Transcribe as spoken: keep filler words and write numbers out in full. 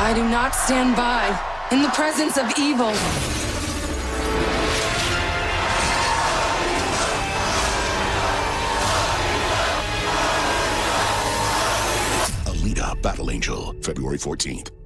I do not stand by in the presence of evil. Alita Battle Angel, February fourteenth.